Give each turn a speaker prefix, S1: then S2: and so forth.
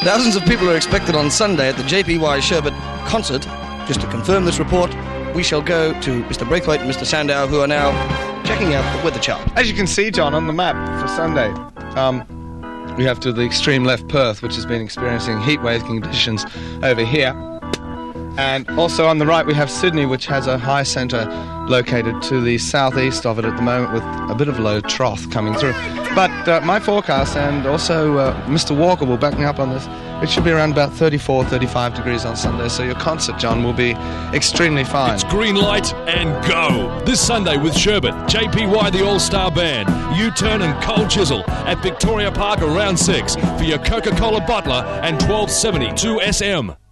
S1: Thousands of people are expected on Sunday at the JPY Sherbet concert. Just to confirm this report, we shall go to Mr. Braithwaite and Mr. Sandow, who are now checking out the weather chart.
S2: As you can see, John, on the map for Sunday, we have to the extreme left Perth, which has been experiencing heatwave conditions over here. And also on the right we have Sydney, which has a high centre located to the southeast of it at the moment, with a bit of low trough coming through. But my forecast, and also Mr. Walker will back me up on this, it should be around about 34, 35 degrees on Sunday, so your concert, John, will be extremely fine.
S3: It's green light and go. This Sunday with Sherbet, JPY the All-Star Band, U-Turn and Cold Chisel at Victoria Park around 6 for your Coca-Cola bottler and 1272 SM.